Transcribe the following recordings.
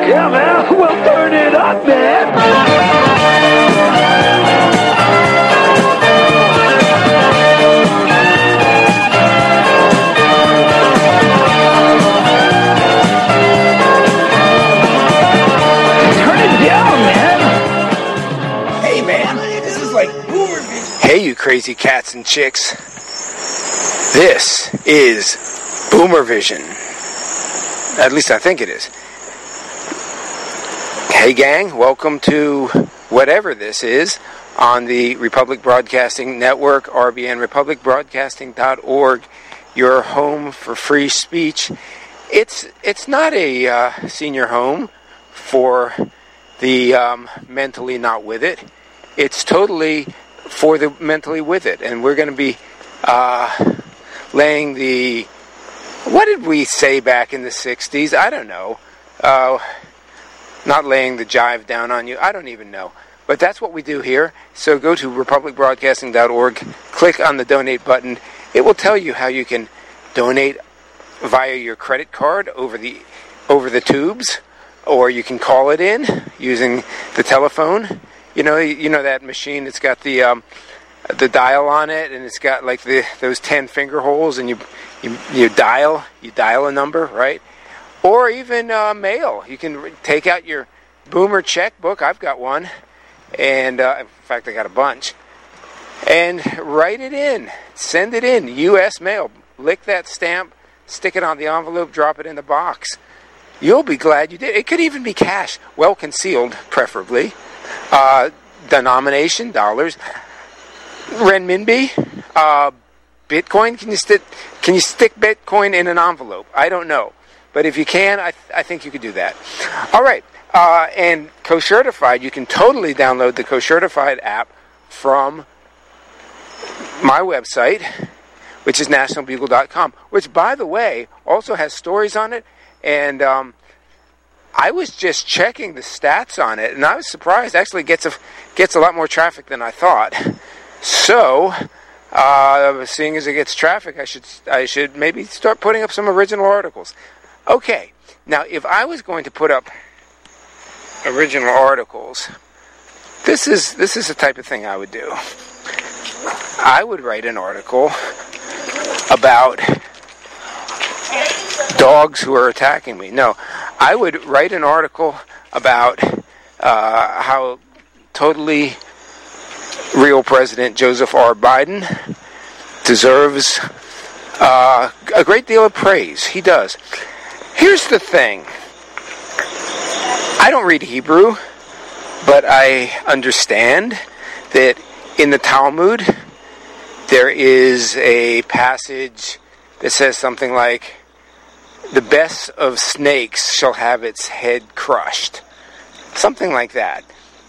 Yeah, man. Well, turn it up, man. Hey, you crazy cats and chicks. This is Boomer Vision. At least I think it is. Hey, gang. Welcome to whatever this is on the Republic Broadcasting Network, RBN, republicbroadcasting.org, your home for free speech. It's not a senior home for the mentally not with it. It's totally for the mentally with it. And we're going to be laying the... What did we say back in the 60s? I don't know. Not laying the jive down on you. I don't even know. But that's what we do here. So go to republicbroadcasting.org, click on the donate button. It will tell you how you can donate via your credit card over the tubes, or you can call it in using the telephone. You know that machine that's got the dial on it, and it's got like those 10 finger holes, and you dial a number, right? Or even mail. You can take out your Boomer checkbook. I've got one, and in fact I got a bunch, and write it in, send it in, U.S. mail. Lick that stamp, stick it on the envelope, drop it in the box. You'll be glad you did. It could even be cash, well concealed, preferably. Denomination, dollars, renminbi, Bitcoin. Can you stick Bitcoin in an envelope? I don't know, but if you can, I think you could do that. All right, and Co-Certified, you can totally download the Co-Certified app from my website, which is nationalbugle.com, which, by the way, also has stories on it, and I was just checking the stats on it, and I was surprised. Actually, gets a lot more traffic than I thought. So, seeing as it gets traffic, I should maybe start putting up some original articles. Okay, now if I was going to put up original articles, this is the type of thing I would do. I would write an article about dogs who are attacking me. No, I would write an article about how totally real President Joseph R. Biden deserves a great deal of praise. He does. Here's the thing. I don't read Hebrew, but I understand that in the Talmud there is a passage that says something like, the best of snakes shall have its head crushed. Something like that.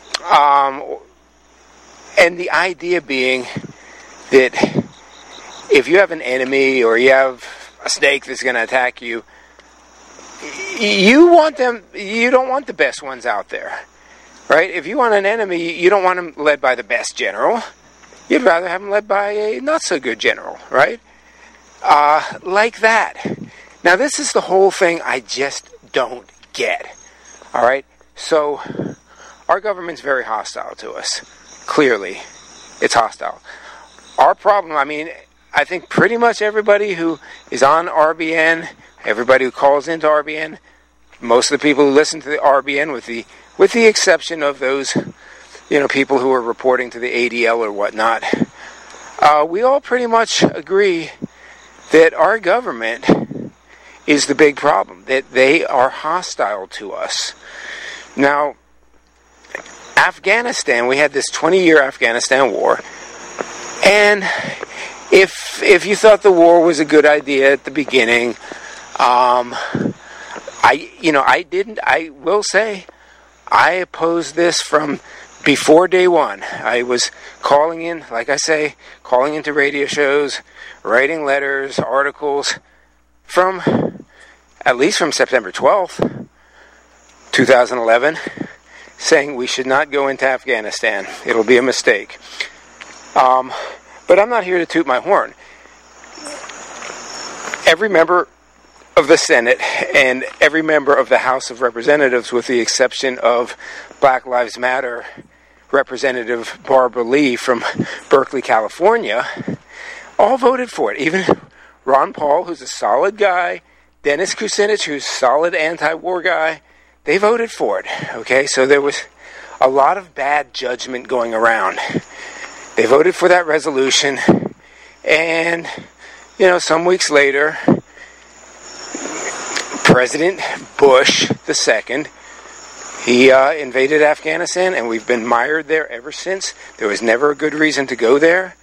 And the idea being that if you have an enemy or you have a snake that's going to attack you, you don't want the best ones out there. Right? If you want an enemy, you don't want him led by the best general. You'd rather have him led by a not-so-good general, right? Like that. Now, this is the whole thing I just don't get, all right? So, our government's very hostile to us. Clearly, it's hostile. Our problem, I think pretty much everybody who is on RBN, everybody who calls into RBN, most of the people who listen to the RBN, with the exception of those, people who are reporting to the ADL or whatnot, we all pretty much agree that our government is the big problem, that they are hostile to us. Now, Afghanistan, we had this 20-year Afghanistan war, and if you thought the war was a good idea at the beginning, I will say, I opposed this from before day one. I was calling into radio shows, writing letters, articles, at least from September 12th, 2011, saying we should not go into Afghanistan. It'll be a mistake. But I'm not here to toot my horn. Every member of the Senate and every member of the House of Representatives, with the exception of Black Lives Matter Representative Barbara Lee from Berkeley, California, all voted for it. Even Ron Paul, who's a solid guy, Dennis Kucinich, who's a solid anti-war guy, they voted for it. Okay, so there was a lot of bad judgment going around. They voted for that resolution, and, some weeks later, President Bush II, he invaded Afghanistan, and we've been mired there ever since. There was never a good reason to go there.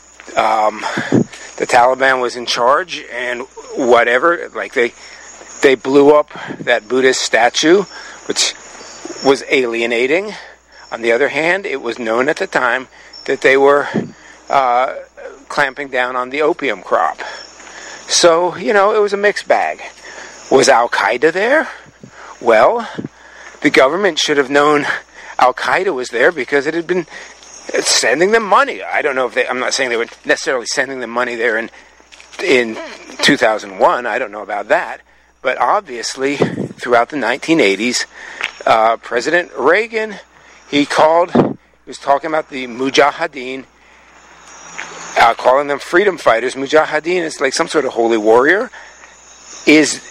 The Taliban was in charge, and whatever, they blew up that Buddhist statue, which was alienating. On the other hand, it was known at the time that they were clamping down on the opium crop. So, it was a mixed bag. Was Al-Qaeda there? Well, the government should have known Al-Qaeda was there because it had been sending them money. I don't know if I'm not saying they were necessarily sending them money there in 2001. I don't know about that. But obviously, throughout the 1980s, President Reagan, he was talking about the Mujahideen, calling them freedom fighters. Mujahideen is like some sort of holy warrior. Is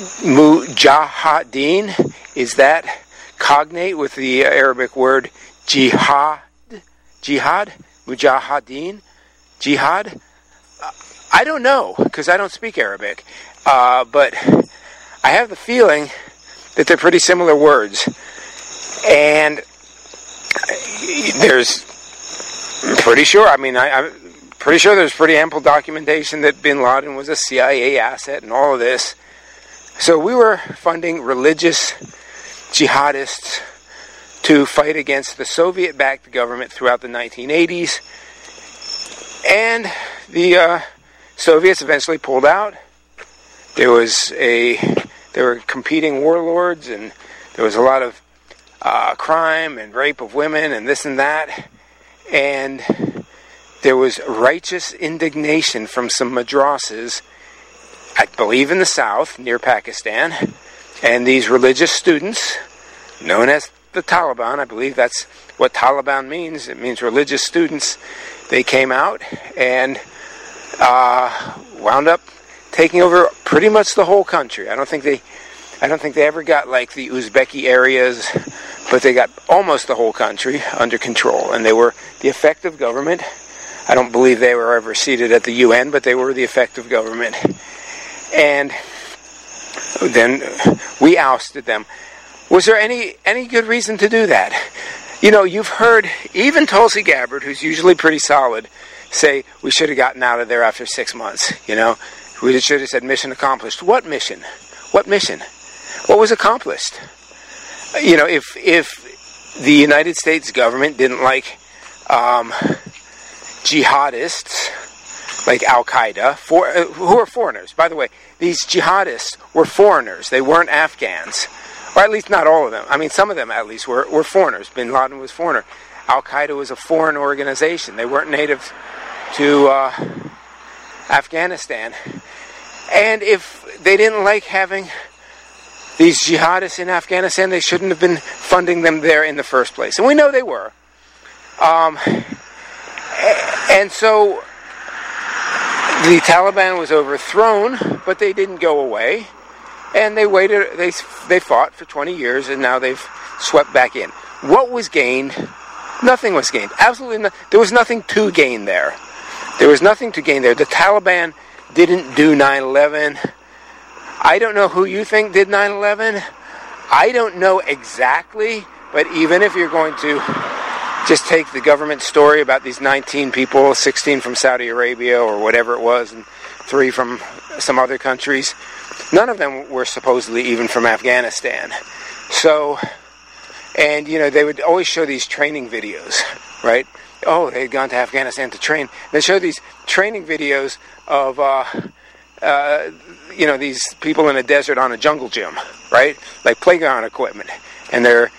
Mujahideen, is that cognate with the Arabic word jihad? Jihad? Mujahideen? Jihad? I don't know, because I don't speak Arabic. But I have the feeling that they're pretty similar words. And I'm pretty sure there's pretty ample documentation that bin Laden was a CIA asset and all of this. So we were funding religious jihadists to fight against the Soviet-backed government throughout the 1980s. And the Soviets eventually pulled out. There were competing warlords, and there was a lot of crime and rape of women and this and that. And there was righteous indignation from some madrasas, I believe in the south, near Pakistan. And these religious students, known as the Taliban, I believe that's what Taliban means. It means religious students. They came out and wound up taking over pretty much the whole country. I don't think they ever got like the Uzbeki areas, but they got almost the whole country under control. And they were the effective government. I don't believe they were ever seated at the UN, but they were the effective government. And then we ousted them. Was there any good reason to do that? You've heard even Tulsi Gabbard, who's usually pretty solid, say we should have gotten out of there after 6 months. We should have said mission accomplished. What mission? What mission? What was accomplished? If the United States government didn't like jihadists like Al-Qaeda, who are foreigners. By the way, these jihadists were foreigners. They weren't Afghans. Or at least not all of them. I mean, some of them at least were foreigners. Bin Laden was foreigner. Al-Qaeda was a foreign organization. They weren't native to Afghanistan. And if they didn't like having these jihadists in Afghanistan, they shouldn't have been funding them there in the first place. And we know they were. And so the Taliban was overthrown, but they didn't go away. And they waited, they fought for 20 years, and now they've swept back in. What was gained? Nothing was gained. Absolutely nothing. There was nothing to gain there. There was nothing to gain there. The Taliban didn't do 9/11. I don't know who you think did 9/11. I don't know exactly, but even if you're going to just take the government story about these 19 people, 16 from Saudi Arabia or whatever it was, and 3 from some other countries, none of them were supposedly even from Afghanistan. So, and they would always show these training videos, right? Oh, they had gone to Afghanistan to train. They show these training videos of, these people in a desert on a jungle gym, right? Like playground equipment. And they're,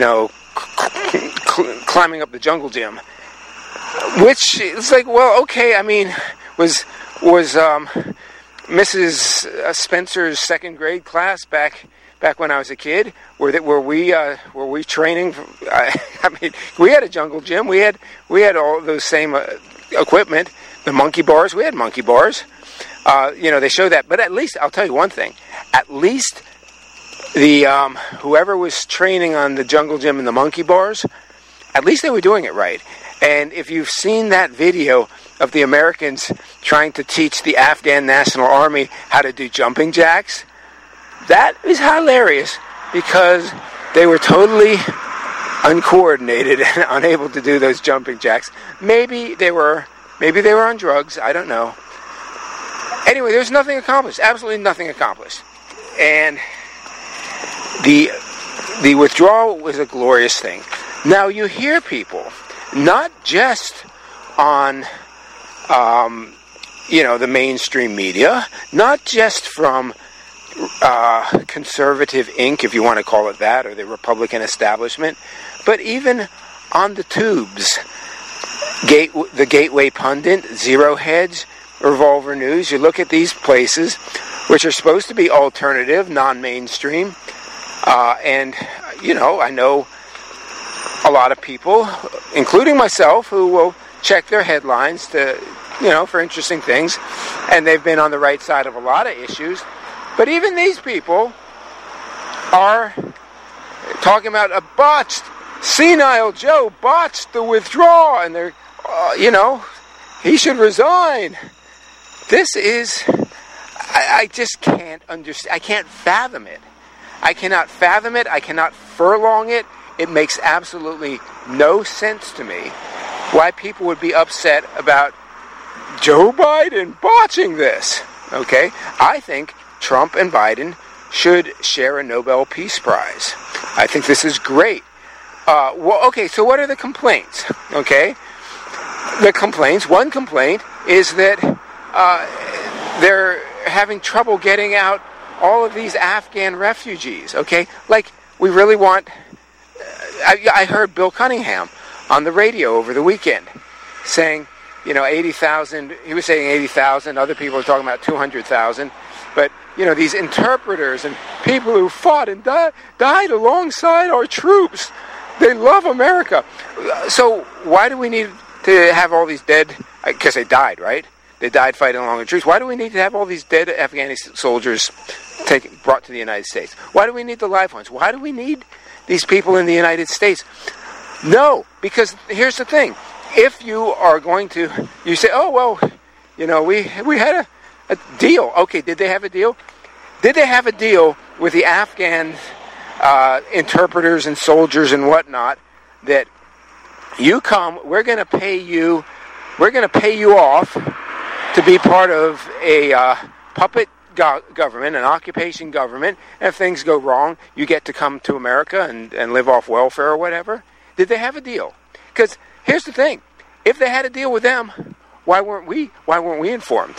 climbing up the jungle gym. Which, it's like, well, okay, I mean, was Mrs. Spencer's second grade class back when I was a kid? Were we training? I mean, we had a jungle gym. We had all those same equipment. The monkey bars. We had monkey bars. They show that. But at least I'll tell you one thing. At least the whoever was training on the jungle gym and the monkey bars, at least they were doing it right. And if you've seen that video of the Americans trying to teach the Afghan National Army how to do jumping jacks, that is hilarious because they were totally uncoordinated and unable to do those jumping jacks. Maybe they were on drugs. I don't know. Anyway, there's nothing accomplished. Absolutely nothing accomplished. And the withdrawal was a glorious thing. Now you hear people, not just on the mainstream media, not just from conservative Inc., if you want to call it that, or the Republican establishment, but even on the tubes. The Gateway Pundit, Zero Hedge, Revolver News. You look at these places, which are supposed to be alternative, non-mainstream, and I know a lot of people, including myself, who will check their headlines for interesting things, and they've been on the right side of a lot of issues. But even these people are talking about a botched, senile Joe botched the withdrawal, and they're, he should resign. This is, I just can't understand. I can't fathom it. I cannot fathom it. I cannot furlong it. It makes absolutely no sense to me why people would be upset about Joe Biden botching this. Okay? I think Trump and Biden should share a Nobel Peace Prize. I think this is great. So what are the complaints? Okay? One complaint is that they're having trouble getting out all of these Afghan refugees. Okay? Like, we really want... I heard Bill Cunningham on the radio over the weekend saying, 80,000. He was saying 80,000. Other people are talking about 200,000. But, these interpreters and people who fought and died alongside our troops, they love America. So why do we need to have all these dead? Because they died, right? They died fighting along the troops. Why do we need to have all these dead Afghani soldiers brought to the United States? Why do we need the live ones? Why do we need these people in the United States? No, because here's the thing. If you are going to, you say, oh, well, we had a deal. Okay, did they have a deal? Did they have a deal with the Afghan interpreters and soldiers and whatnot that you come, we're going to pay you off to be part of a puppet government, an occupation government, and if things go wrong, you get to come to America and live off welfare or whatever? Did they have a deal? Because here's the thing. If they had a deal with them, why weren't we informed?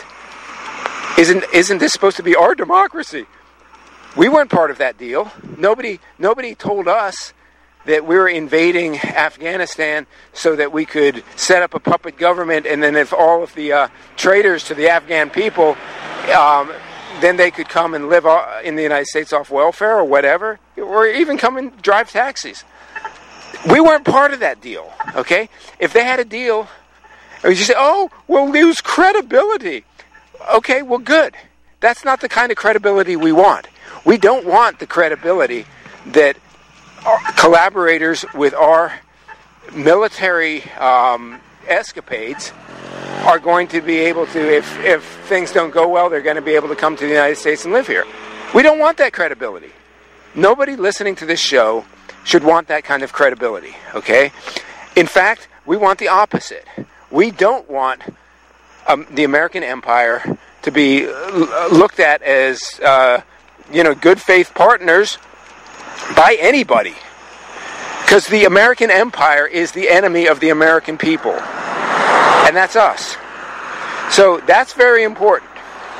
Isn't this supposed to be our democracy? We weren't part of that deal. Nobody told us that we were invading Afghanistan so that we could set up a puppet government, and then if all of the traitors to the Afghan people, then they could come and live in the United States off welfare or whatever, or even come and drive taxis. We weren't part of that deal, okay? If they had a deal, or you say, oh, we'll lose credibility. Okay, well, good. That's not the kind of credibility we want. We don't want the credibility that our collaborators with our military escapades are going to be able to, if things don't go well, they're going to be able to come to the United States and live here. We don't want that credibility. Nobody listening to this show should want that kind of credibility, okay? In fact, we want the opposite. We don't want the American empire to be looked at as, good faith partners by anybody. Because the American empire is the enemy of the American people. And that's us. So that's very important.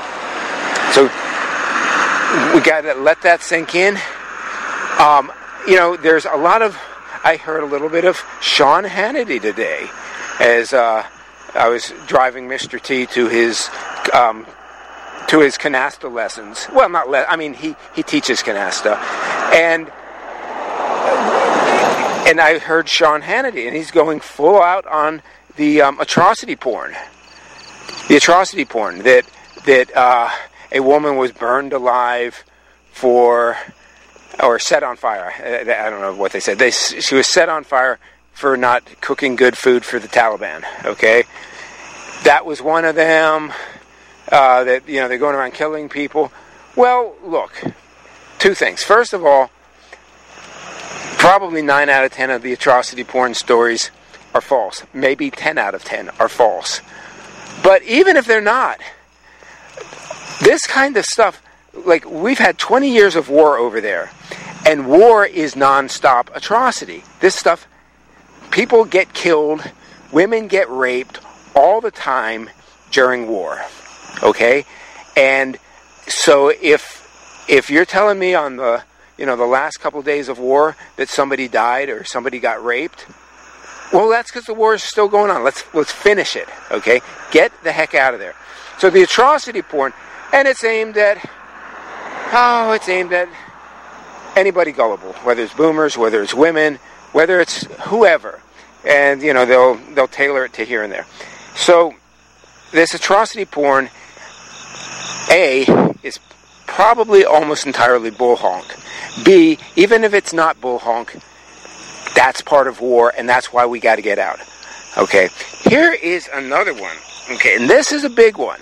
So we got to let that sink in. There's a lot of, I heard a little bit of Sean Hannity today as I was driving Mr. T to his to his canasta lessons. Well, not he teaches canasta, and I heard Sean Hannity, and he's going full out on the atrocity porn. The atrocity porn that a woman was burned alive or set on fire. I don't know what they said. She was set on fire for not cooking good food for the Taliban. Okay, that was one of them. That they're going around killing people. Well, look, two things. First of all, probably 9 out of 10 of the atrocity porn stories are false. Maybe 10 out of 10 are false. But even if they're not, this kind of stuff, like we've had 20 years of war over there, and war is nonstop atrocity. This stuff, people get killed, women get raped all the time during war. Okay? And so if you're telling me on the last couple of days of war that somebody died or somebody got raped, well, that's because the war is still going on. Let's finish it, okay? Get the heck out of there. So the atrocity porn, and it's aimed at anybody gullible, whether it's boomers, whether it's women, whether it's whoever, and they'll tailor it to here and there. So this atrocity porn, A, is probably almost entirely bull honk. B, even if it's not bull honk, that's part of war, and that's why we got to get out. Okay, here is another one. Okay, and this is a big one.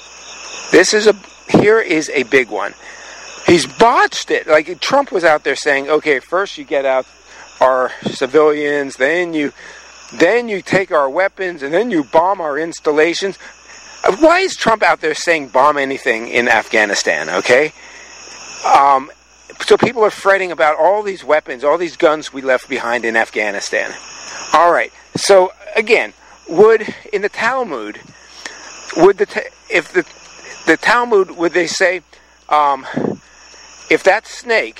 Here is a big one. He's botched it. Like Trump was out there saying, okay, first you get out our civilians, then you take our weapons, and then you bomb our installations. Why is Trump out there saying bomb anything in Afghanistan, okay? So people are fretting about all these weapons, all these guns we left behind in Afghanistan. All right. So again, in the Talmud, if the Talmud, would they say, if that snake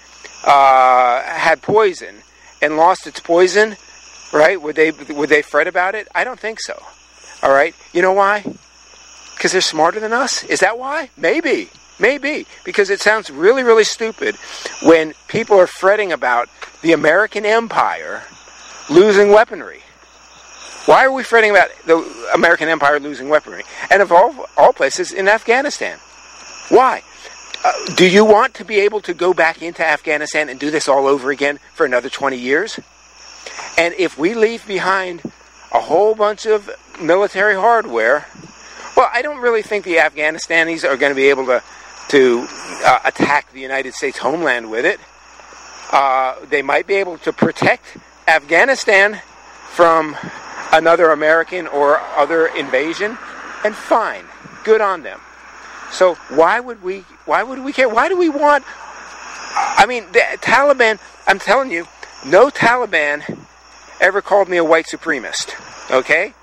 had poison and lost its poison, right? Would they fret about it? I don't think so. All right. You know why? Because they're smarter than us? Is that why? Maybe. Because it sounds really, really stupid when people are fretting about the American empire losing weaponry. Why are we fretting about the American empire losing weaponry? And of all places, in Afghanistan. Why? Do you want to be able to go back into Afghanistan and do this all over again for another 20 years? And if we leave behind a whole bunch of military hardware, well, I don't really think the Afghanistanis are going to be able to attack the United States homeland with it. They might be able to protect Afghanistan from another American or other invasion, and fine, good on them. So why would we care? Why do we want? I mean, the Taliban. I'm telling you, no Taliban ever called me a white supremacist. Okay,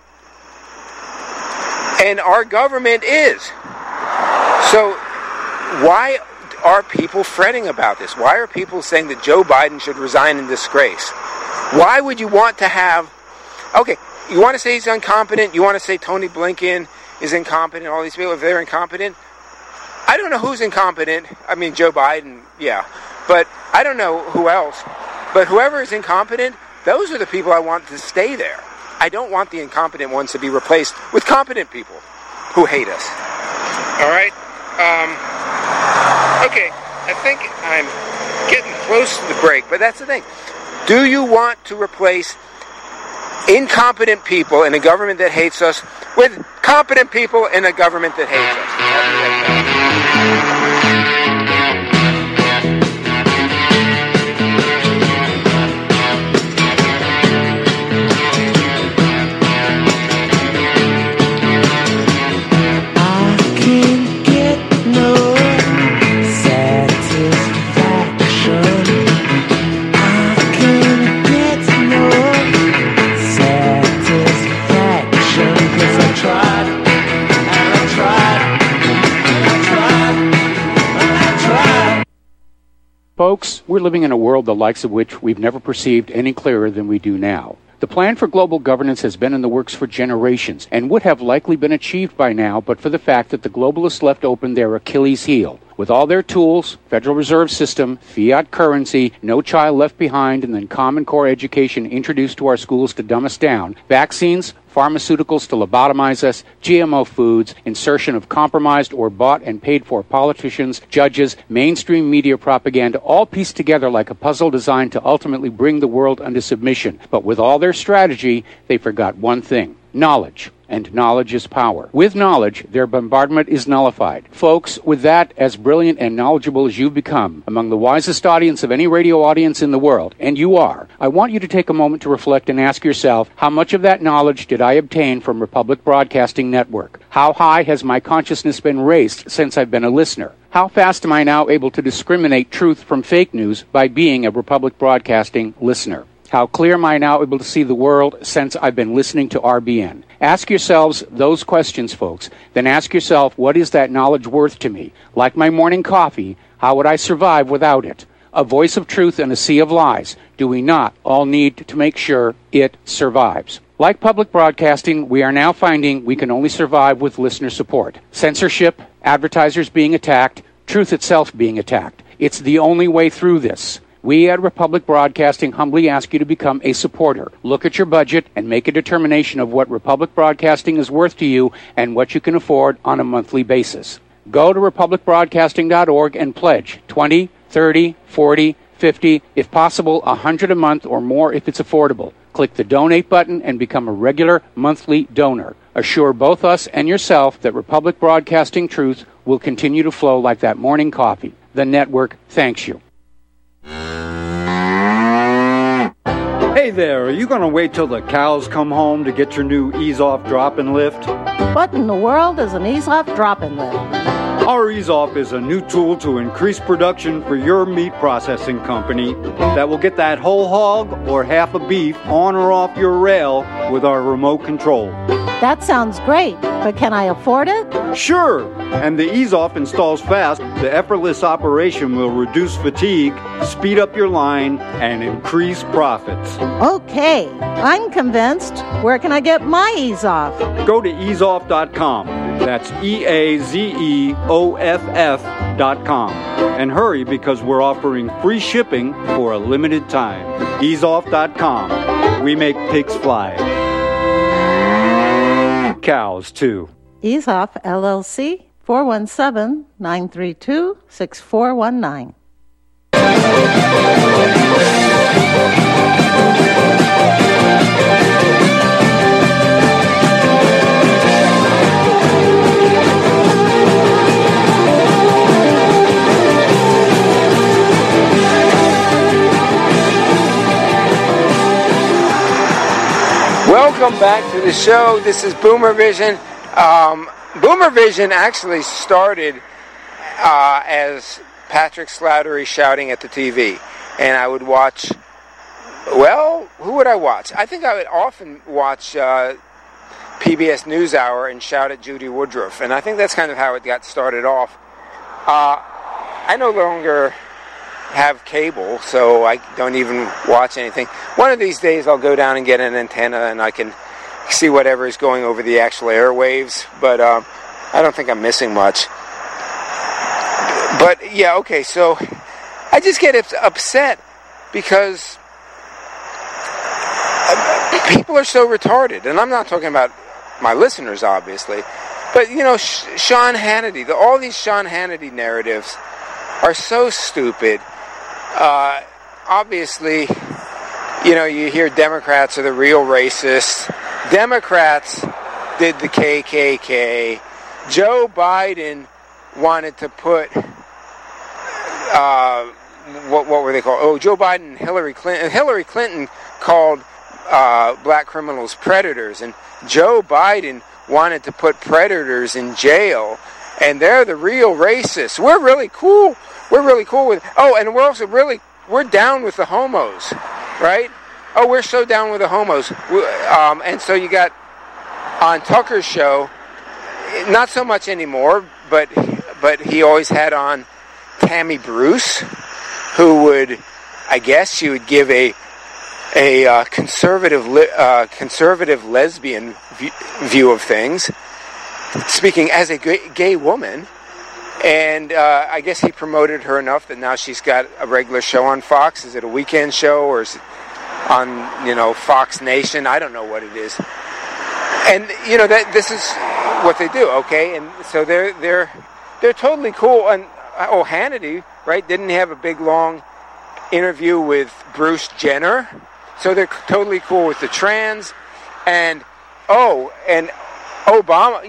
and our government is. So why are people fretting about this? Why are people saying that Joe Biden should resign in disgrace? Why would you want to have... Okay, you want to say he's incompetent? You want to say Tony Blinken is incompetent? All these people, if they're incompetent? I don't know who's incompetent. I mean, Joe Biden, yeah. But I don't know who else. But whoever is incompetent, those are the people I want to stay there. I don't want the incompetent ones to be replaced with competent people who hate us. All right? Okay, I think I'm getting close to the break, but that's the thing. Do you want to replace incompetent people in a government that hates us with competent people in a government that hates us? I'll be right back. Folks, we're living in a world the likes of which we've never perceived any clearer than we do now. The plan for global governance has been in the works for generations and would have likely been achieved by now but for the fact that the globalists left open their Achilles heel. With all their tools, Federal Reserve System, fiat currency, no child left behind, and then Common Core education introduced to our schools to dumb us down, vaccines, pharmaceuticals to lobotomize us, GMO foods, insertion of compromised or bought and paid for politicians, judges, mainstream media propaganda, all pieced together like a puzzle designed to ultimately bring the world under submission. But with all their strategy, they forgot one thing: knowledge. And knowledge is power. With knowledge, their bombardment is nullified. Folks, with that, as brilliant and knowledgeable as you've become, among the wisest audience of any radio audience in the world, and you are, I want you to take a moment to reflect and ask yourself, how much of that knowledge did I obtain from Republic Broadcasting Network? How high has my consciousness been raised since I've been a listener? How fast am I now able to discriminate truth from fake news by being a Republic Broadcasting listener? How clear am I now able to see the world since I've been listening to RBN? Ask yourselves those questions, folks. Then ask yourself, what is that knowledge worth to me? Like my morning coffee, how would I survive without it? A voice of truth in a sea of lies. Do we not all need to make sure it survives? Like public broadcasting, we are now finding we can only survive with listener support. Censorship, advertisers being attacked, truth itself being attacked. It's the only way through this. We at Republic Broadcasting humbly ask you to become a supporter. Look at your budget and make a determination of what Republic Broadcasting is worth to you and what you can afford on a monthly basis. Go to republicbroadcasting.org and pledge $20, $30, $40, $50, if possible, $100 a month or more if it's affordable. Click the donate button and become a regular monthly donor. Assure both us and yourself that Republic Broadcasting truth will continue to flow like that morning coffee. The network thanks you. Hey there, are you going to wait till the cows come home to get your new Ease-Off Drop-and Lift? What in the world is an Ease-Off Drop-and Lift? Our Ease-Off is a new tool to increase production for your meat processing company that will get that whole hog or half a beef on or off your rail with our remote control. That sounds great, but can I afford it? Sure, and the Ease-Off installs fast. The effortless operation will reduce fatigue, speed up your line, and increase profits. Okay, I'm convinced. Where can I get my Ease-Off? Go to easeoff.com. That's EAZEOFF.com. And hurry because we're offering free shipping for a limited time. Easeoff.com. We make pigs fly. Cows, too. Ease-Off, LLC, 417-932-6419. Welcome back to the show. This is Boomer Vision. Boomer Vision actually started as Patrick Slattery shouting at the TV. And I would watch, well, who would I watch? I think I would often watch PBS NewsHour and shout at Judy Woodruff. And I think that's kind of how it got started off. I no longer have cable, so I don't even watch anything. One of these days I'll go down and get an antenna and I can see whatever is going over the actual airwaves, but I don't think I'm missing much. But yeah, okay, so I just get upset because people are so retarded, and I'm not talking about my listeners, obviously, but you know, Sean Hannity, all these Sean Hannity narratives are so stupid. Obviously, you know, you hear Democrats are the real racists. Democrats did the KKK. Joe Biden wanted to put, what were they called? Oh, Joe Biden and Hillary Clinton. Hillary Clinton called black criminals predators, and Joe Biden wanted to put predators in jail, and they're the real racists. We're really cool. We're really cool with... Oh, and we're also we're down with the homos, right? Oh, we're so down with the homos. And so you got on Tucker's show, not so much anymore, but he always had on Tammy Bruce, who would, I guess she would give a conservative lesbian view of things, speaking as a gay woman. And I guess he promoted her enough that now she's got a regular show on Fox. Is it a weekend show or is it on, Fox Nation? I don't know what it is. And that this is what they do, okay? And so they're totally cool. And Hannity, right? Didn't he have a big long interview with Bruce Jenner? So they're totally cool with the trans. And Obama,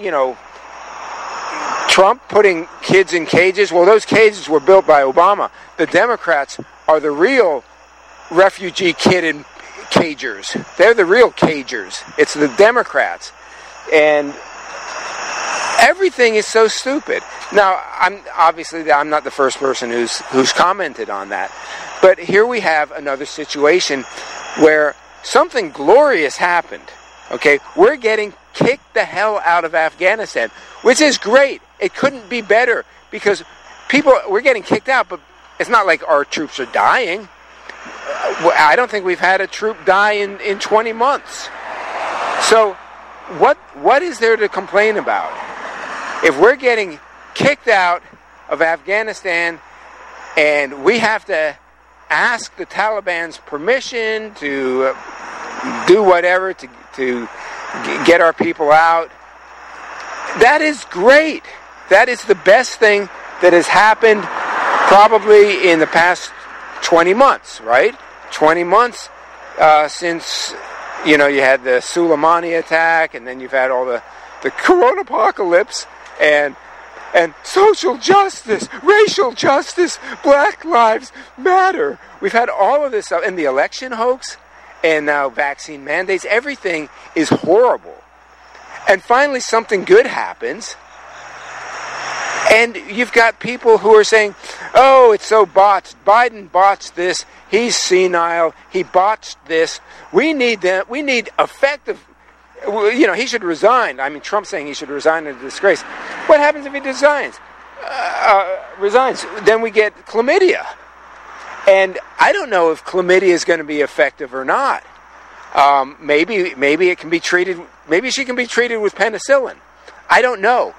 Trump putting kids in cages. Well, those cages were built by Obama. The Democrats are the real refugee kid in cagers. They're the real cagers. It's the Democrats. And everything is so stupid. Now, I'm not the first person who's commented on that. But here we have another situation where something glorious happened. Okay? We're getting kicked the hell out of Afghanistan, which is great. It couldn't be better because we're getting kicked out, but it's not like our troops are dying. I don't think we've had a troop die in 20 months. So what is there to complain about? If we're getting kicked out of Afghanistan and we have to ask the Taliban's permission to do whatever to get our people out, that is great. That is the best thing that has happened probably in the past 20 months, right? 20 months since, you had the Soleimani attack, and then you've had all the corona apocalypse, and social justice, racial justice, Black Lives Matter. We've had all of this stuff, and the election hoax, and now vaccine mandates. Everything is horrible. And finally something good happens, and you've got people who are saying, oh, it's so botched. Biden botched this. He's senile. He botched this. We need effective... he should resign. I mean, Trump's saying he should resign in disgrace. What happens if he resigns? Then we get chlamydia. And I don't know if chlamydia is going to be effective or not. Maybe it can be treated. Maybe she can be treated with penicillin. I don't know.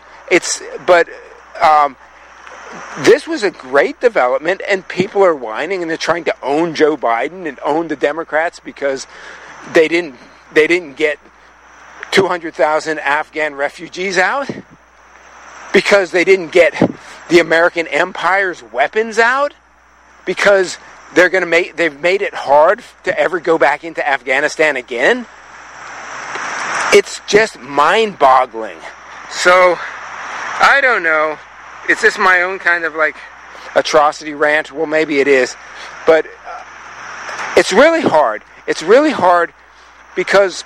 This was a great development, and people are whining and they're trying to own Joe Biden and own the Democrats because they didn't get 200,000 Afghan refugees out, because they didn't get the American empire's weapons out, because they've made it hard to ever go back into Afghanistan again. It's just mind-boggling. So, I don't know. It's just my own kind of atrocity rant. Well, maybe it is. But it's really hard. It's really hard because,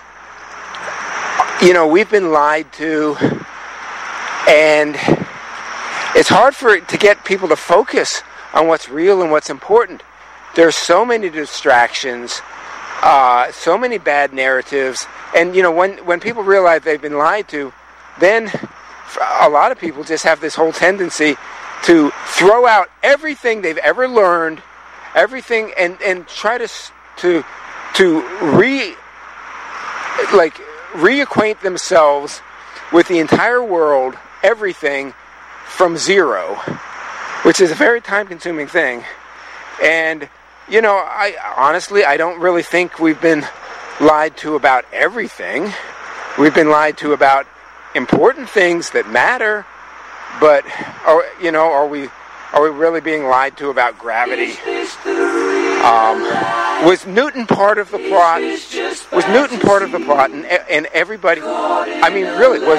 we've been lied to, and it's hard to get people to focus on what's real and what's important. There's so many distractions, so many bad narratives, and when people realize they've been lied to, then a lot of people just have this whole tendency to throw out everything they've ever learned, everything, and try to reacquaint themselves with the entire world, everything from zero, which is a very time-consuming thing. And, I don't really think we've been lied to about everything. We've been lied to about important things that matter, but, are we really being lied to about gravity? Was Newton part of the plot? Was Newton part of the plot? And everybody, I mean, really, was,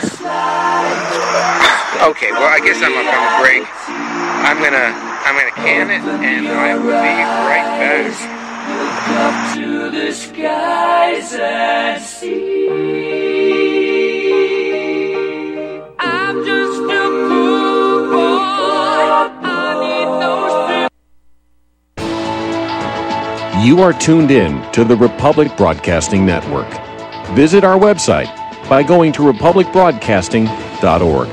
okay, well, I guess I'm up on a break. I'm gonna can it, and I will be right back. Look up to the skies and see. I'm just a poor boy. I need no sympathy. You are tuned in to the Republic Broadcasting Network. Visit our website by going to republicbroadcasting.org.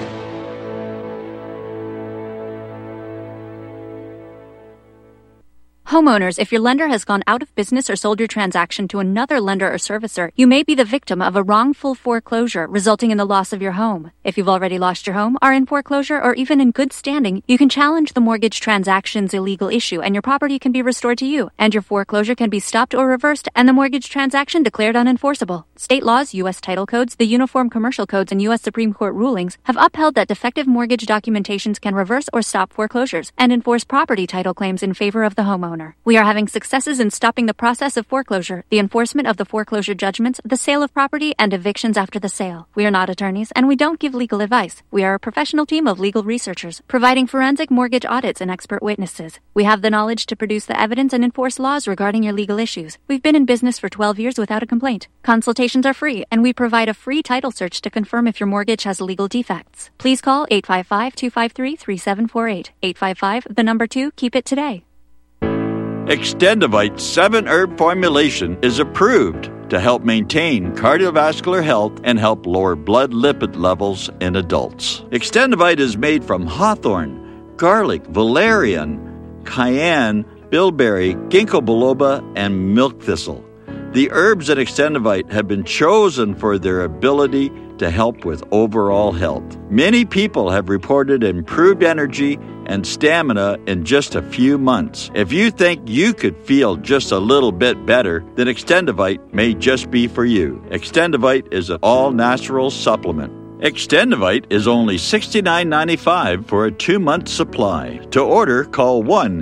Homeowners, if your lender has gone out of business or sold your transaction to another lender or servicer, you may be the victim of a wrongful foreclosure, resulting in the loss of your home. If you've already lost your home, are in foreclosure, or even in good standing, you can challenge the mortgage transaction's illegal issue, and your property can be restored to you, and your foreclosure can be stopped or reversed, and the mortgage transaction declared unenforceable. State laws, U.S. title codes, the Uniform Commercial Codes, and U.S. Supreme Court rulings have upheld that defective mortgage documentations can reverse or stop foreclosures and enforce property title claims in favor of the homeowner. We are having successes in stopping the process of foreclosure, the enforcement of the foreclosure judgments, the sale of property, and evictions after the sale. We are not attorneys, and we don't give legal advice. We are a professional team of legal researchers, providing forensic mortgage audits and expert witnesses. We have the knowledge to produce the evidence and enforce laws regarding your legal issues. We've been in business for 12 years without a complaint. Consultations are free, and we provide a free title search to confirm if your mortgage has legal defects. Please call 855-253-3748. 855, keep it today. Extendivite 7-herb formulation is approved to help maintain cardiovascular health and help lower blood lipid levels in adults. Extendivite is made from hawthorn, garlic, valerian, cayenne, bilberry, ginkgo biloba, and milk thistle. The herbs in Extendivite have been chosen for their ability to help with overall health. Many people have reported improved energy and stamina in just a few months. If you think you could feel just a little bit better, then Extendivite may just be for you. Extendivite is an all-natural supplement. Extendivite is only $69.95 for a 2-month supply. To order, call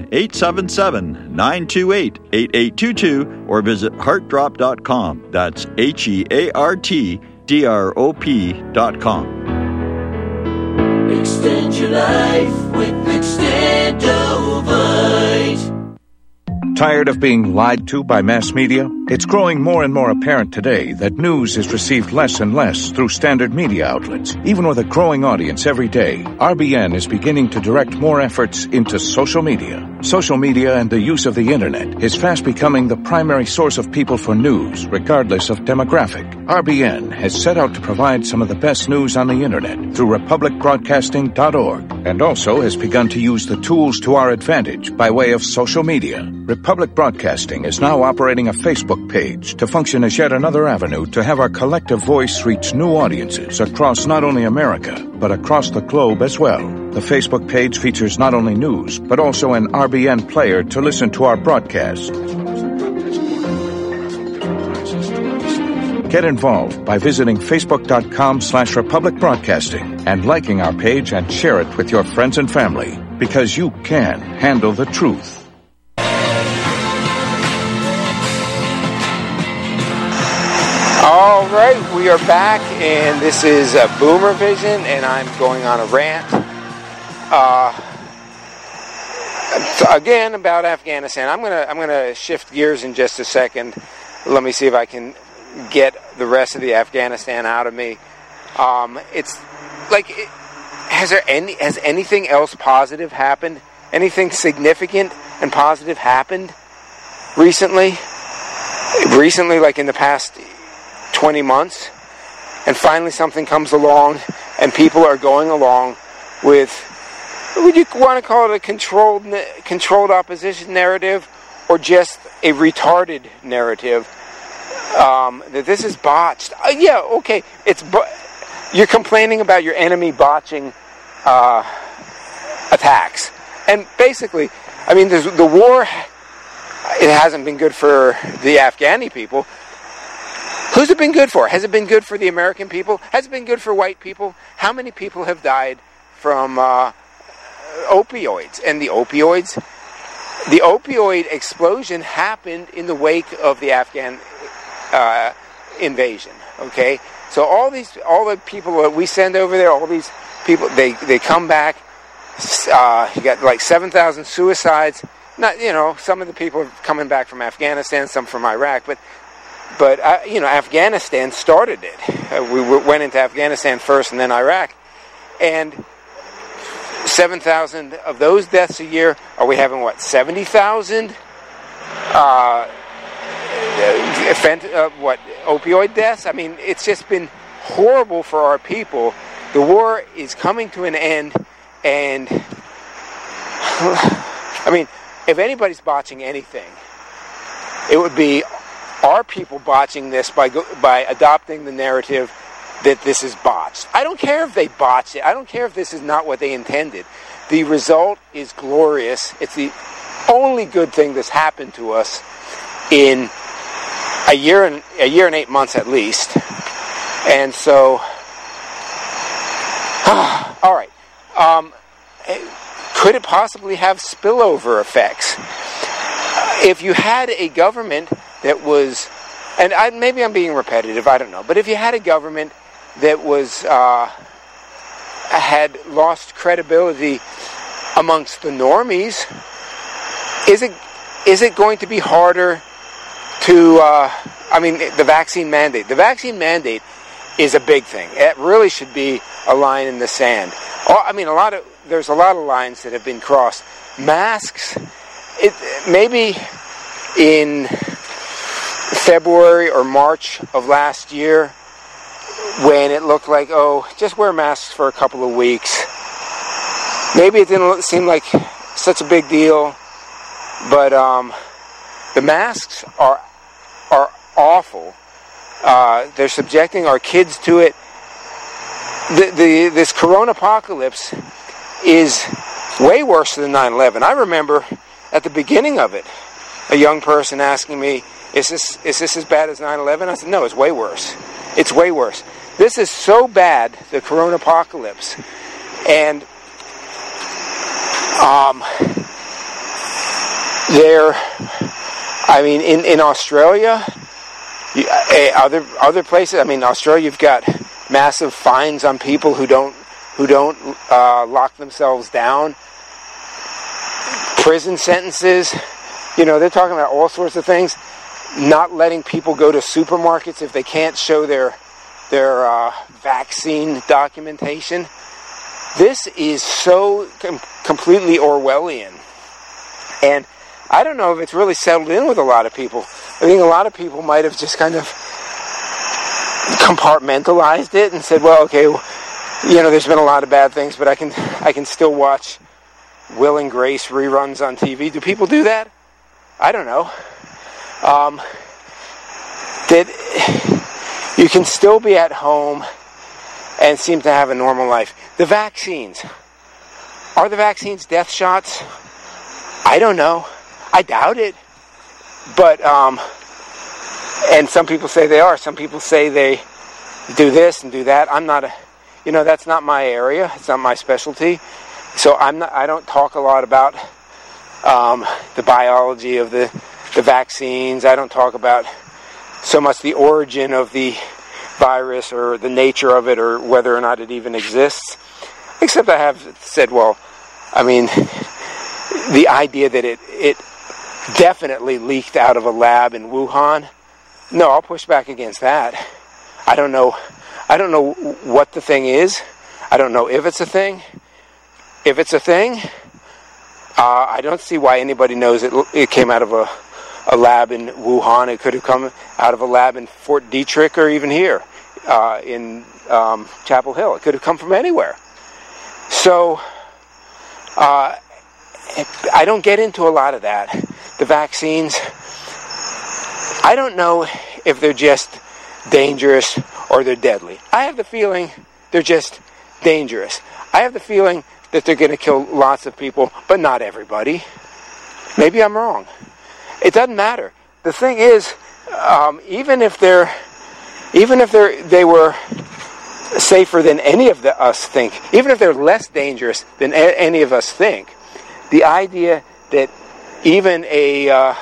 1-877-928-8822 or visit heartdrop.com. That's HEARTDROP.com. Extend your life with Extendovite. Tired of being lied to by mass media? It's growing more and more apparent today that news is received less and less through standard media outlets. Even with a growing audience every day, RBN is beginning to direct more efforts into social media. Social media and the use of the internet is fast becoming the primary source of people for news, regardless of demographic. RBN has set out to provide some of the best news on the internet through republicbroadcasting.org, and also has begun to use the tools to our advantage by way of social media. Republic Broadcasting is now operating a Facebook page to function as yet another avenue to have our collective voice reach new audiences across not only America, but across the globe as well. The Facebook page features not only news, but also an RBN player to listen to our broadcasts. Get involved by visiting facebook.com/Republic Broadcasting and liking our page and share it with your friends and family, because you can handle the truth. All right, we are back, and this is Boomer Vision, and I'm going on a rant again about Afghanistan. I'm gonna shift gears in just a second. Let me see if I can get the rest of the Afghanistan out of me. It's like, has anything else positive happened? Anything significant and positive happened recently? Recently, like in the past 20 months, and finally something comes along and people are going along with, would you want to call it a controlled opposition narrative, or just a retarded narrative, that this is botched? Yeah, okay, you're complaining about your enemy botching attacks, and basically, I mean, the war, it hasn't been good for the Afghani people. Who's it been good for? Has it been good for the American people? Has it been good for white people? How many people have died from opioids? And the opioid explosion happened in the wake of the Afghan invasion. Okay, so all the people that we send over there, all these people, they come back. You got like 7,000 suicides. Not, some of the people are coming back from Afghanistan, some from Iraq, but Afghanistan started it. We went into Afghanistan first and then Iraq. And 7,000 of those deaths a year. Are we having, 70,000? Opioid deaths? I mean, it's just been horrible for our people. The war is coming to an end, and I mean, if anybody's botching anything, it would be our people botching this by adopting the narrative that this is botched. I don't care if they botched it. I don't care if this is not what they intended. The result is glorious. It's the only good thing that's happened to us in a year and 8 months at least. And so, all right. Could it possibly have spillover effects? If you had a government that was, and maybe I'm being repetitive, I don't know, but if you had a government that was had lost credibility amongst the normies, is it going to be harder to? The vaccine mandate. The vaccine mandate is a big thing. It really should be a line in the sand. There's a lot of lines that have been crossed. Masks. Maybe in February or March of last year, when it looked like, just wear masks for a couple of weeks. Maybe it didn't seem like such a big deal, but the masks are awful. They're subjecting our kids to it. This corona apocalypse is way worse than 9/11. I remember at the beginning of it, a young person asking me, is this as bad as 9/11? I said, no, it's way worse. It's way worse. This is so bad, the corona apocalypse. And in Australia, other places, Australia, you've got massive fines on people who don't lock themselves down. Prison sentences, they're talking about all sorts of things. Not letting people go to supermarkets if they can't show their vaccine documentation. This is so completely Orwellian. And I don't know if it's really settled in with a lot of people. I think a lot of people might have just kind of compartmentalized it and said, well, okay, there's been a lot of bad things, but I can still watch Will and Grace reruns on TV. Do people do that? I don't know. That you can still be at home and seem to have a normal life. The vaccines. Are the vaccines death shots? I don't know. I doubt it. But, and some people say they are. Some people say they do this and do that. I'm not that's not my area. It's not my specialty. So I don't talk a lot about the biology of the vaccines. I don't talk about so much the origin of the virus or the nature of it or whether or not it even exists. Except I have said, the idea that it definitely leaked out of a lab in Wuhan, no, I'll push back against that. I don't know what the thing is. I don't know if it's a thing. If it's a thing, I don't see why anybody knows it came out of a lab in Wuhan. It could have come out of a lab in Fort Detrick or even here in Chapel Hill. It could have come from anywhere. So I don't get into a lot of that. The vaccines, I don't know if they're just dangerous or they're deadly. I have the feeling they're just dangerous. I have the feeling that they're going to kill lots of people, but not everybody. Maybe I'm wrong. It doesn't matter. The thing is, even if they were safer than any of us think, even if they're less dangerous than any of us think, the idea that even a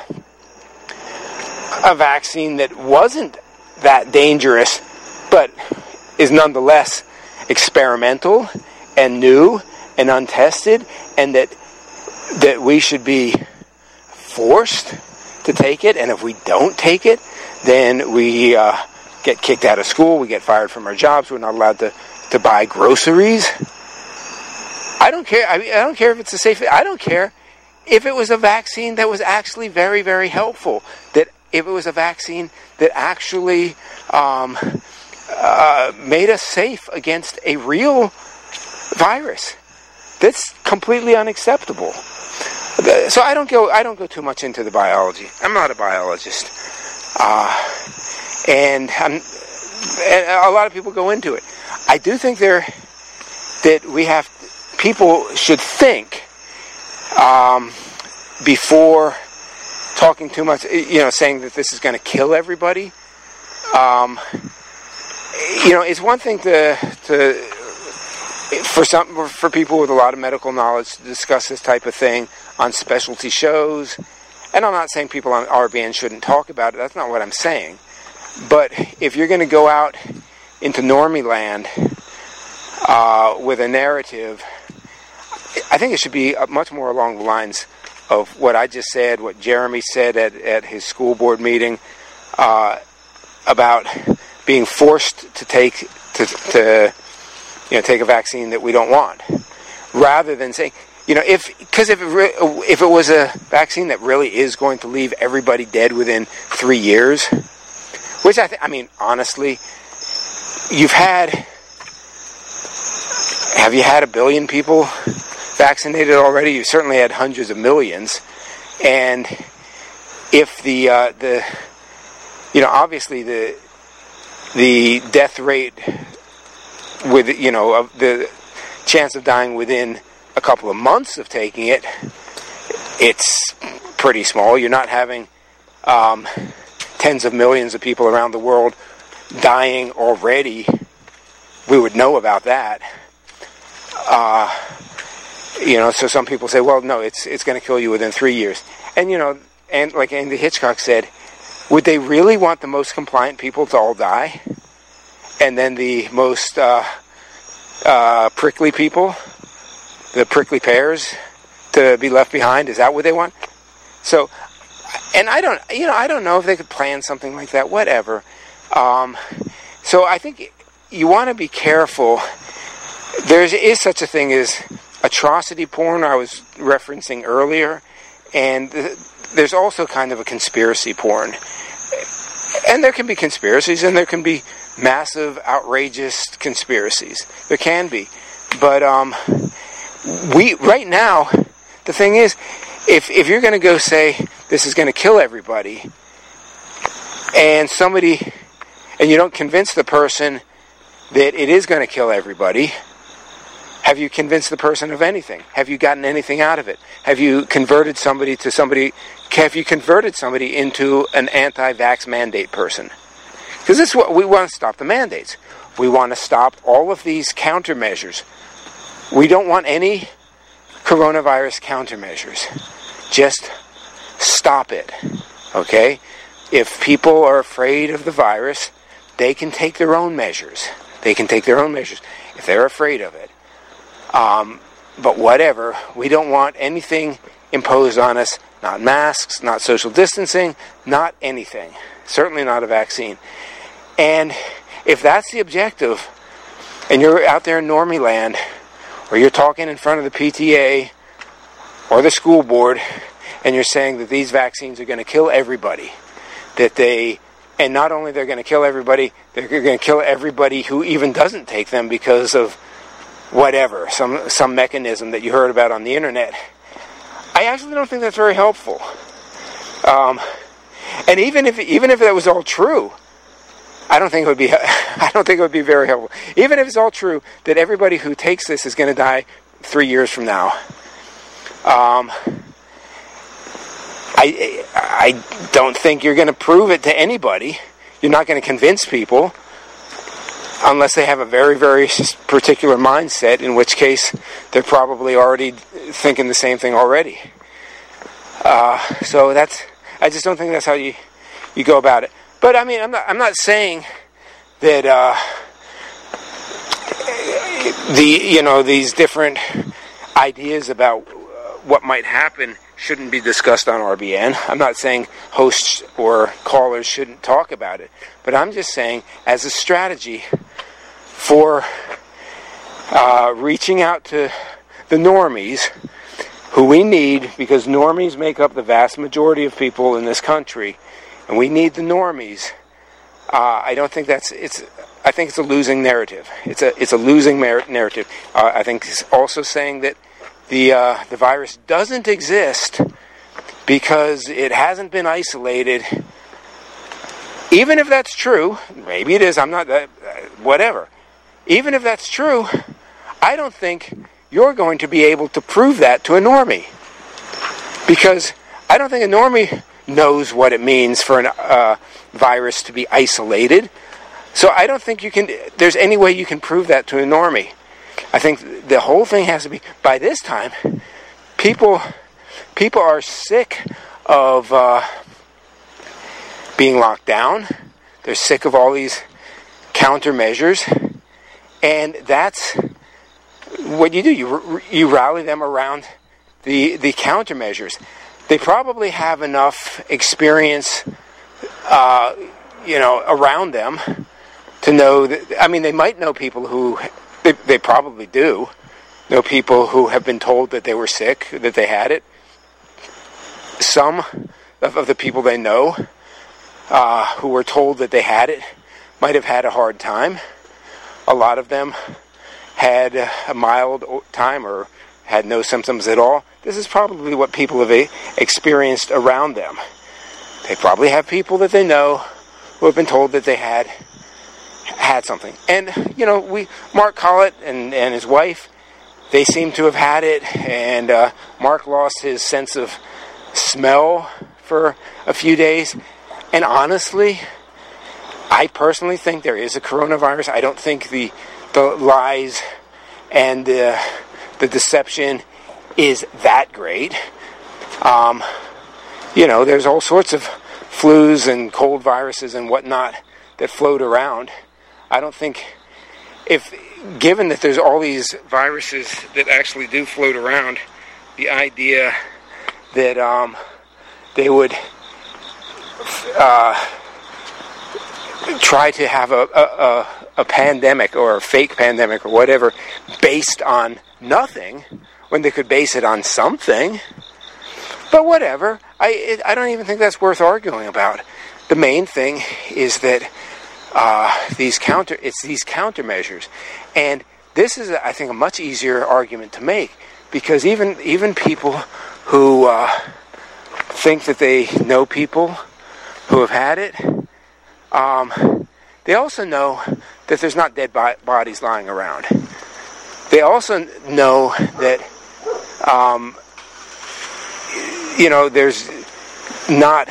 vaccine that wasn't that dangerous, but is nonetheless experimental and new and untested, and that we should be forced to take it, and if we don't take it, then we get kicked out of school, we get fired from our jobs, we're not allowed to buy groceries. I don't care. I don't care if it's a safe. I don't care if it was a vaccine that was actually very, very helpful. That if it was a vaccine that actually made us safe against a real virus. That's completely unacceptable. So I don't go too much into the biology. I'm not a biologist, and a lot of people go into it. I do think people should think before talking too much. Saying that this is going to kill everybody. It's one thing for people with a lot of medical knowledge to discuss this type of thing on specialty shows. And I'm not saying people on RBN shouldn't talk about it. That's not what I'm saying. But if you're going to go out into normie land with a narrative, I think it should be much more along the lines of what I just said, what Jeremy said at his school board meeting about being forced to take a vaccine that we don't want, rather than saying, if it was a vaccine that really is going to leave everybody dead within 3 years, which honestly, have you had 1 billion people vaccinated already? You certainly had hundreds of millions, and if obviously the death rate of the chance of dying within a couple of months of taking it, it's pretty small. You're not having tens of millions of people around the world dying already. We would know about that. So some people say, well, no, it's going to kill you within 3 years. And, and like Andy Hitchcock said, would they really want the most compliant people to all die? And then the most prickly people, the prickly pears, to be left behind? Is that what they want? So, and I don't know if they could plan something like that, whatever. So I think you want to be careful. There is such a thing as atrocity porn I was referencing earlier, and there's also kind of a conspiracy porn. And there can be conspiracies, and there can be massive, outrageous conspiracies. There can be. But right now, the thing is, if you're going to go say this is going to kill everybody, and you don't convince the person that it is going to kill everybody, have you convinced the person of anything? Have you gotten anything out of it? Have you converted somebody into an anti-vax mandate person? Because this is what we want to stop: the mandates. We want to stop all of these countermeasures. We don't want any coronavirus countermeasures. Just stop it. Okay? If people are afraid of the virus, they can take their own measures. If they're afraid of it. But whatever, we don't want anything imposed on us, not masks, not social distancing, not anything. Certainly not a vaccine. And if that's the objective, and you're out there in normie land, or you're talking in front of the PTA or the school board, and you're saying that these vaccines are going to kill everybody, and not only they're going to kill everybody, they're going to kill everybody who even doesn't take them because of whatever, some mechanism that you heard about on the internet. I actually don't think that's very helpful. And even if that was all true, I don't think it would be very helpful. Even if it's all true that everybody who takes this is going to die 3 years from now, I don't think you're going to prove it to anybody. You're not going to convince people unless they have a very, very particular mindset, in which case they're probably already thinking the same thing already. So I just don't think that's how you go about it. But I mean, I'm not saying that these different ideas about what might happen shouldn't be discussed on RBN. I'm not saying hosts or callers shouldn't talk about it. But I'm just saying, as a strategy for reaching out to the normies, who we need, because normies make up the vast majority of people in this country, and we need the normies. I don't think I think it's a losing narrative. It's a losing narrative. I think it's also saying that the virus doesn't exist because it hasn't been isolated. Even if that's true, maybe it is, I'm not, whatever. Even if that's true, I don't think you're going to be able to prove that to a normie. Because I don't think a normie knows what it means for a virus to be isolated. So I don't think there's any way you can prove that to a normie. I think the whole thing has to be, by this time, people are sick of being locked down. They're sick of all these countermeasures. And that's what you do. You rally them around the countermeasures. They probably have enough experience, around them to know that. I mean, they might know people who they probably do know people who have been told that they were sick, that they had it. Some of the people they know who were told that they had it might have had a hard time. A lot of them had a mild time or had no symptoms at all. This is probably what people have experienced around them. They probably have people that they know who have been told that they had something. And, Mark Collett and his wife, they seem to have had it, and Mark lost his sense of smell for a few days. And honestly, I personally think there is a coronavirus. I don't think the lies and the deception is that great. There's all sorts of flus and cold viruses and whatnot that float around. I don't think, given that there's all these viruses that actually do float around, the idea that they would try to have a pandemic or a fake pandemic or whatever based on nothing when they could base it on something. But whatever, I don't even think that's worth arguing about. The main thing is that these countermeasures, and this is, I think, a much easier argument to make, because even people who think that they know people who have had it, they also know that there's not dead bodies lying around. They also know that there's not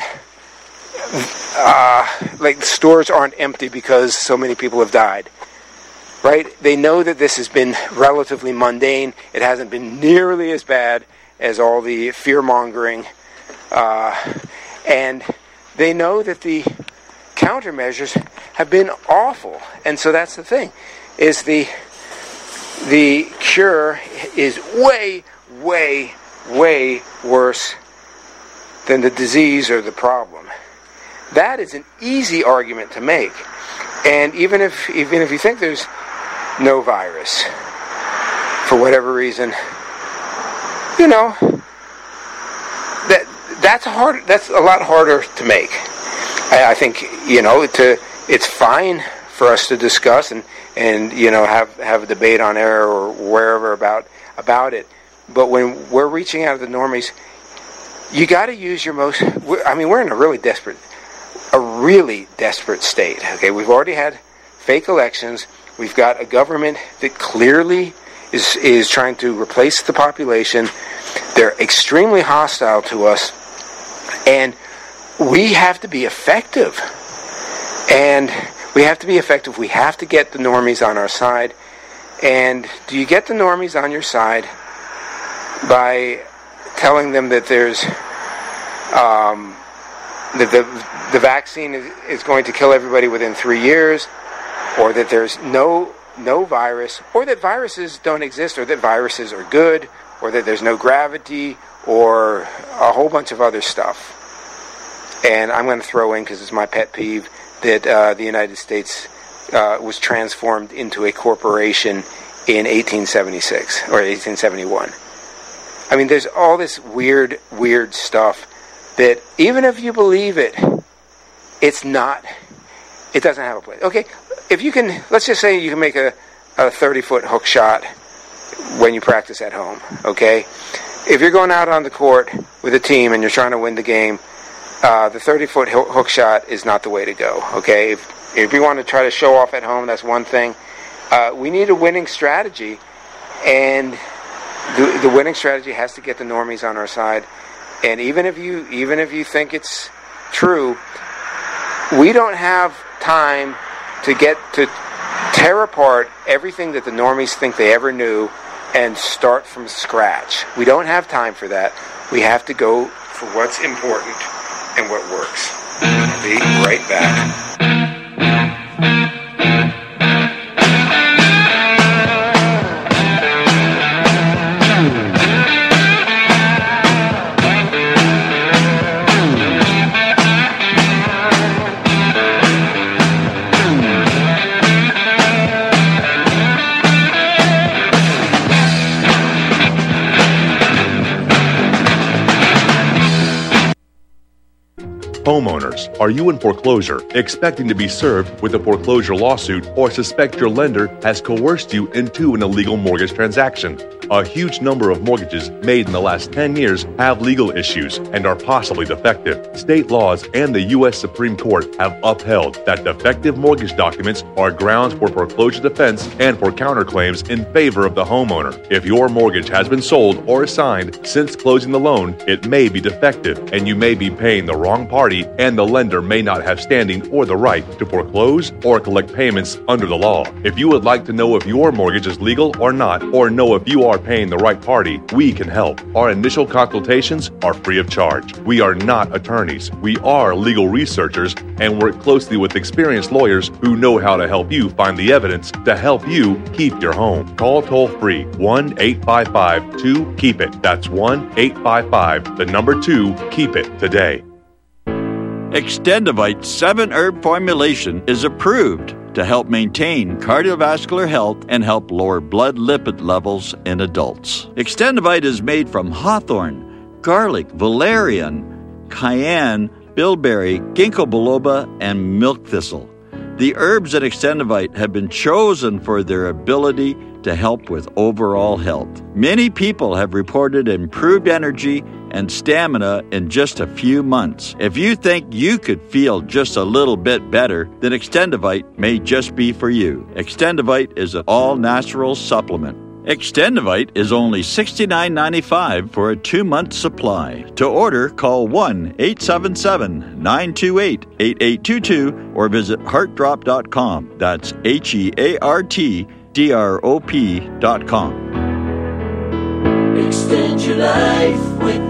stores aren't empty because so many people have died, right? They know that this has been relatively mundane. It hasn't been nearly as bad as all the fear-mongering, and they know that the countermeasures have been awful. And so that's the thing, is the cure is way, way, way worse than the disease or the problem. That is an easy argument to make. And even if you think there's no virus, for whatever reason, that's a lot harder to make. I think it's fine for us to discuss and have a debate on air or wherever about it. But when we're reaching out to the normies, you got to use your most. We're in a really desperate state. Okay, we've already had fake elections. We've got a government that clearly is trying to replace the population. They're extremely hostile to us, and we have to be effective. And we have to be effective. We have to get the normies on our side. And do you get the normies on your side by telling them that there's that the vaccine is going to kill everybody within 3 years, or that there's no virus, or that viruses don't exist, or that viruses are good, or that there's no gravity, or a whole bunch of other stuff. And I'm going to throw in, because it's my pet peeve, that the United States was transformed into a corporation in 1876 or 1871. I mean, there's all this weird stuff that even if you believe it, it doesn't have a place. Okay, if you can, let's just say you can make a 30-foot hook shot when you practice at home, okay? If you're going out on the court with a team and you're trying to win the game, the 30-foot hook shot is not the way to go, okay? If you want to try to show off at home, that's one thing. We need a winning strategy, and the winning strategy has to get the normies on our side. And even if you think it's true, we don't have time to get to tear apart everything that the normies think they ever knew and start from scratch. We don't have time for that. We have to go for what's important and what works. I'll be right back. Homeowners, are you in foreclosure, expecting to be served with a foreclosure lawsuit, or suspect your lender has coerced you into an illegal mortgage transaction? A huge number of mortgages made in the last 10 years have legal issues and are possibly defective. State laws and the U.S. Supreme Court have upheld that defective mortgage documents are grounds for foreclosure defense and for counterclaims in favor of the homeowner. If your mortgage has been sold or assigned since closing the loan, it may be defective and you may be paying the wrong party, and the lender may not have standing or the right to foreclose or collect payments under the law. If you would like to know if your mortgage is legal or not, or know if you are paying the right party, we can help. Our initial consultations are free of charge. We are not attorneys. We are legal researchers and work closely with experienced lawyers who know how to help you find the evidence to help you keep your home. Call toll-free 1-855-2-KEEP-IT. That's 1-855-2-KEEP-IT today. Extendivite 7-herb formulation is approved to help maintain cardiovascular health and help lower blood lipid levels in adults. Extendivite is made from hawthorn, garlic, valerian, cayenne, bilberry, ginkgo biloba, and milk thistle. The herbs in Extendivite have been chosen for their ability to help with overall health. Many people have reported improved energy and stamina in just a few months. If you think you could feel just a little bit better, then Extendivite may just be for you. Extendivite is an all-natural supplement. Extendivite is only $69.95 for a 2-month supply. To order, call 1-877-928-8822 or visit heartdrop.com. That's HEARTDROP.com. Extend your life with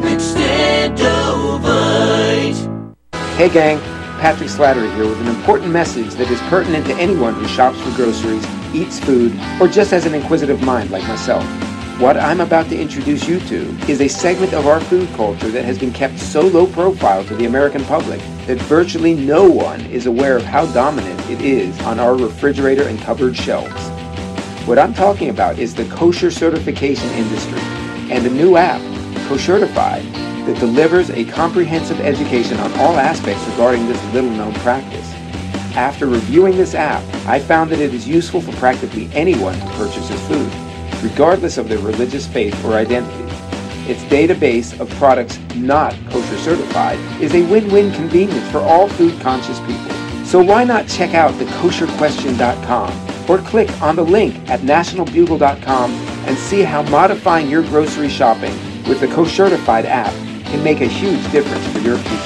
Extendovite. Hey gang, Patrick Slattery here with an important message that is pertinent to anyone who shops for groceries, eats food, or just has an inquisitive mind like myself. What I'm about to introduce you to is a segment of our food culture that has been kept so low profile to the American public that virtually no one is aware of how dominant it is on our refrigerator and cupboard shelves. What I'm talking about is the kosher certification industry and a new app, Koshertified, that delivers a comprehensive education on all aspects regarding this little-known practice. After reviewing this app, I found that it is useful for practically anyone who purchases food, regardless of their religious faith or identity. Its database of products not kosher certified is a win-win convenience for all food-conscious people. So why not check out thekosherquestion.com or click on the link at nationalbugle.com and see how modifying your grocery shopping with the Koshertified app can make a huge difference for your future.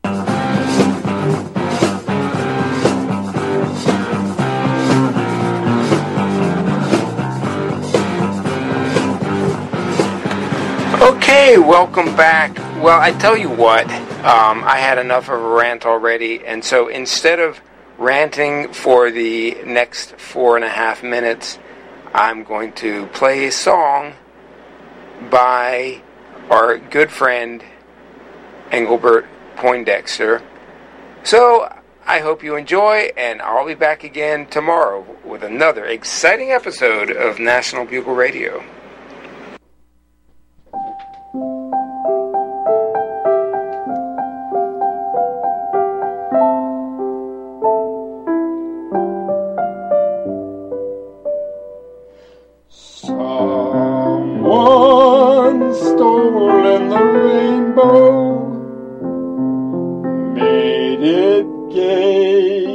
Okay, welcome back. Well, I tell you what, I had enough of a rant already, and so instead of ranting for the next 4.5 minutes, I'm going to play a song by our good friend Engelbert Poindexter. So I hope you enjoy, and I'll be back again tomorrow with another exciting episode of National Bugle Radio. Song gay.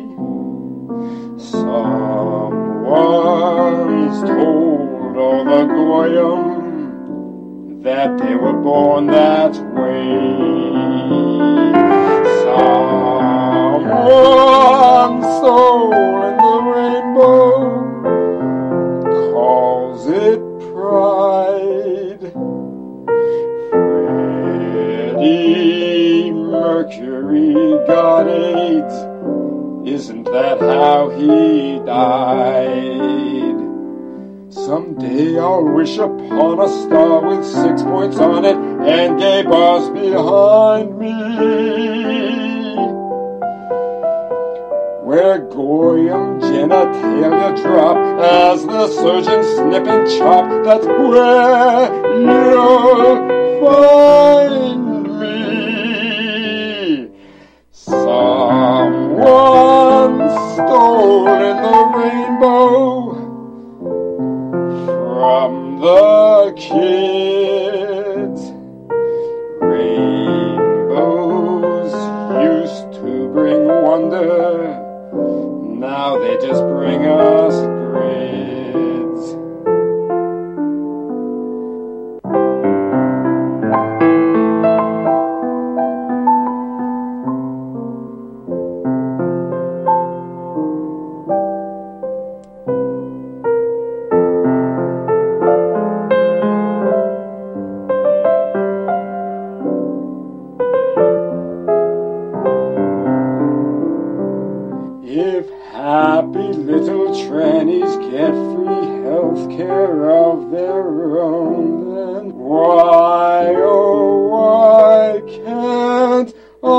Someone's told all the Goyim that they were born that way. Someone's soul in the rainbow calls it pride. Freddie Mercury got AIDS. Isn't that how he died? Someday I'll wish upon a star with 6 points on it and gay bars behind me, where Goyim genitalia drop as the surgeon snip and chop. That's where you'll find me. Someone stole in the rainbow from the kids. Rainbows used to bring wonder. Now they just bring us grids. Happy little trannies get free health care of their own, then why, oh, why can't I?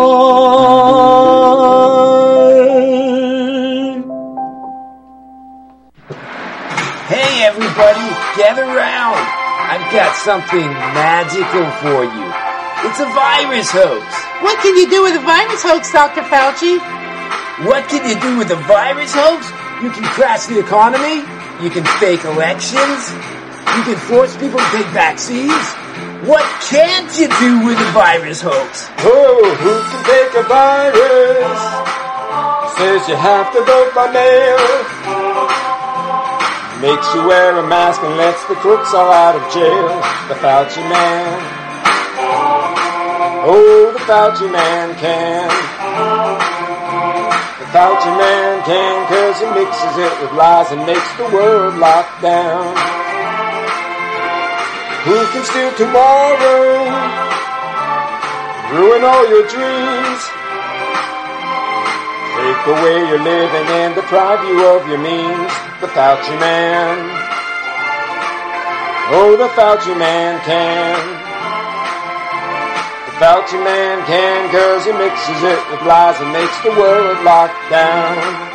Hey everybody, gather round. I've got something magical for you. It's a virus hoax. What can you do with a virus hoax, Dr. Fauci? What can you do with a virus hoax? You can crash the economy. You can fake elections. You can force people to take vaccines. What can't you do with a virus hoax? Oh, who can take a virus? Says you have to vote by mail. Makes you wear a mask and lets the crooks all out of jail. The Fauci man. Oh, the Fauci man can. Fauci man can, 'cause he mixes it with lies and makes the world lock down. Who can steal tomorrow? Ruin all your dreams. Take away your living and deprive you of your means. The Fauci man. Oh, the Fauci man can. Fauci man can, 'cause he mixes it with lies and makes the world lock down.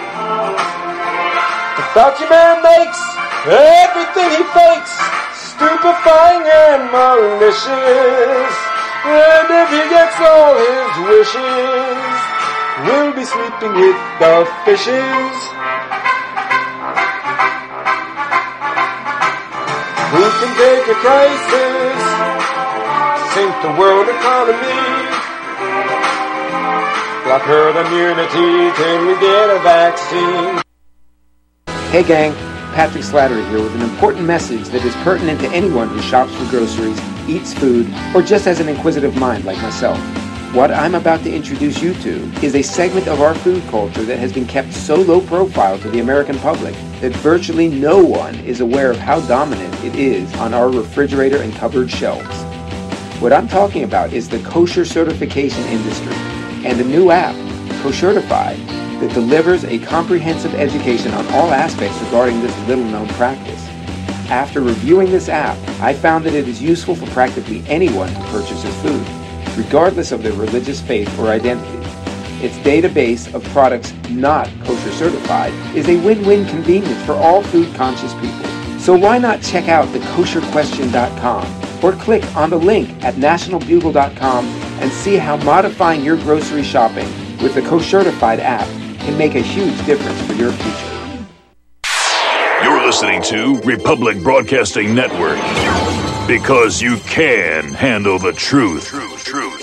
The Fauci man makes everything he fakes stupefying and malicious. And if he gets all his wishes, we'll be sleeping with the fishes. Who can take a crisis? Sink the world economy, block herd immunity till we get a vaccine. Hey gang, Patrick Slattery here with an important message that is pertinent to anyone who shops for groceries, eats food, or just has an inquisitive mind like myself. What I'm about to introduce you to is a segment of our food culture that has been kept so low profile to the American public that virtually no one is aware of how dominant it is on our refrigerator and cupboard shelves. What I'm talking about is the kosher certification industry and a new app, Koshertified, that delivers a comprehensive education on all aspects regarding this little-known practice. After reviewing this app, I found that it is useful for practically anyone who purchases food, regardless of their religious faith or identity. Its database of products not kosher certified is a win-win convenience for all food-conscious people. So why not check out thekosherquestion.com or click on the link at nationalbugle.com and see how modifying your grocery shopping with the Koshertified app can make a huge difference for your future. You're listening to Republic Broadcasting Network, because you can handle the truth.